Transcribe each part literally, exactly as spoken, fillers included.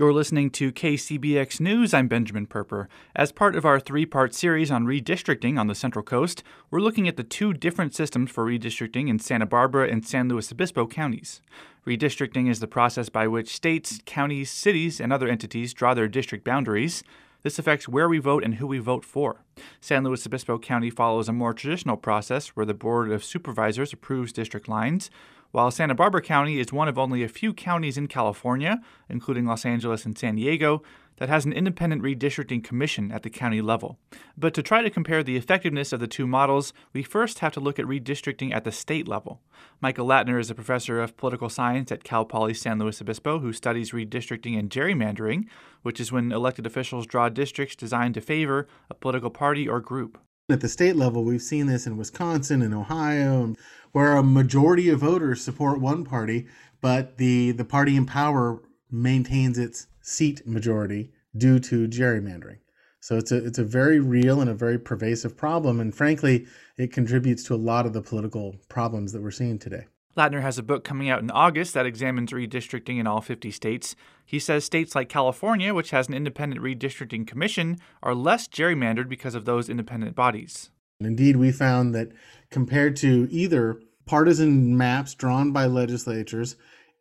You're listening to K C B X News. I'm Benjamin Perper. As part of our three-part series on redistricting on the Central Coast, we're looking at the two different systems for redistricting in Santa Barbara and San Luis Obispo counties. Redistricting is the process by which states, counties, cities, and other entities draw their district boundaries. This affects where we vote and who we vote for. San Luis Obispo County follows a more traditional process where the Board of Supervisors approves district lines, while Santa Barbara County is one of only a few counties in California, including Los Angeles and San Diego, that has an independent redistricting commission at the county level. But to try to compare the effectiveness of the two models, we first have to look at redistricting at the state level. Michael Latner is a professor of political science at Cal Poly San Luis Obispo who studies redistricting and gerrymandering, which is when elected officials draw districts designed to favor a political party or group. At the state level, we've seen this in Wisconsin and Ohio, where a majority of voters support one party, but the, the party in power maintains its seat majority due to gerrymandering. So it's a it's a very real and a very pervasive problem, and frankly, it contributes to a lot of the political problems that we're seeing today. Latner has a book coming out in August that examines redistricting in all fifty states. He says states like California, which has an independent redistricting commission, are less gerrymandered because of those independent bodies. Indeed, we found that compared to either partisan maps drawn by legislatures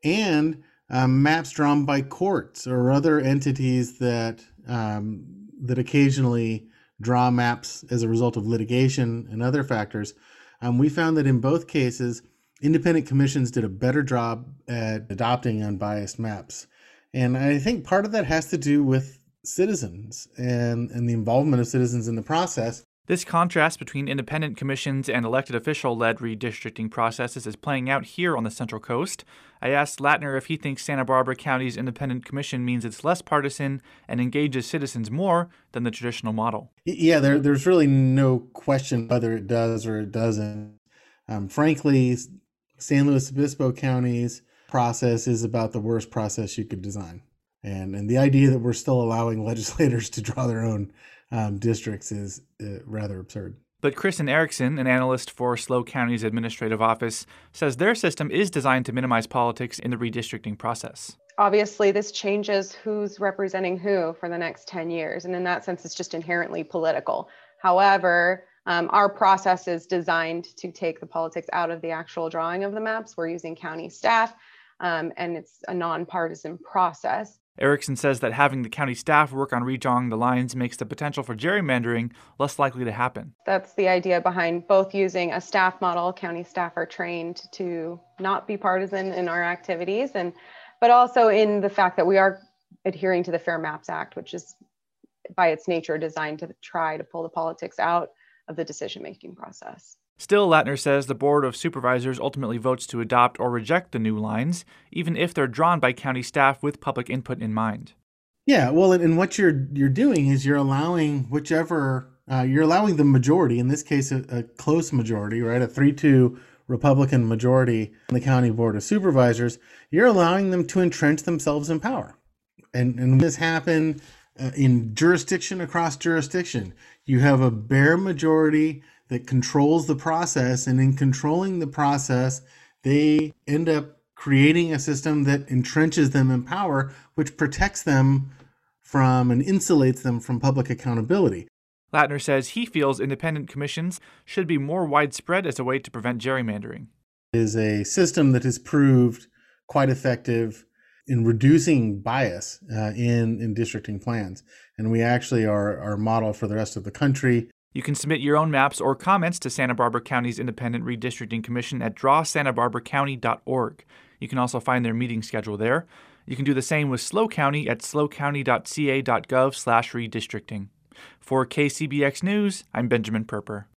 and um, maps drawn by courts or other entities that um, that occasionally draw maps as a result of litigation and other factors, um, we found that in both cases, independent commissions did a better job at adopting unbiased maps. And I think part of that has to do with citizens and, and the involvement of citizens in the process. This contrast between independent commissions and elected official-led redistricting processes is playing out here on the Central Coast. I asked Latner if he thinks Santa Barbara County's independent commission means it's less partisan and engages citizens more than the traditional model. Yeah, there, there's really no question whether it does or it doesn't. Um, frankly, San Luis Obispo County's process is about the worst process you could design. And and the idea that we're still allowing legislators to draw their own um, districts is uh, rather absurd. But Kristen Erickson, an analyst for SLO County's administrative office, says their system is designed to minimize politics in the redistricting process. Obviously, this changes who's representing who for the next ten years. And in that sense, it's just inherently political. However, Um, our process is designed to take the politics out of the actual drawing of the maps. We're using county staff, um, and it's a nonpartisan process. Erickson says that having the county staff work on redrawing the lines makes the potential for gerrymandering less likely to happen. That's the idea behind both using a staff model. County staff are trained to not be partisan in our activities, and but also in the fact that we are adhering to the Fair Maps Act, which is by its nature designed to try to pull the politics out of the decision-making process. Still, Latner says the Board of Supervisors ultimately votes to adopt or reject the new lines, even if they're drawn by county staff with public input in mind. Yeah, well, and, and what you're you're doing is you're allowing whichever, uh, you're allowing the majority, in this case a, a close majority, right, a three two Republican majority in the County Board of Supervisors, you're allowing them to entrench themselves in power. And, and this happened uh, in jurisdiction across jurisdiction. You have a bare majority that controls the process, and in controlling the process, they end up creating a system that entrenches them in power, which protects them from and insulates them from public accountability. Latner says he feels independent commissions should be more widespread as a way to prevent gerrymandering. It is a system that has proved quite effective in reducing bias uh, in, in districting plans. And we actually are our model for the rest of the country. You can submit your own maps or comments to Santa Barbara County's Independent Redistricting Commission at draw santa barbara county dot org. You can also find their meeting schedule there. You can do the same with SLO County at slow county dot c a dot gov slash redistricting. For K C B X News, I'm Benjamin Perper.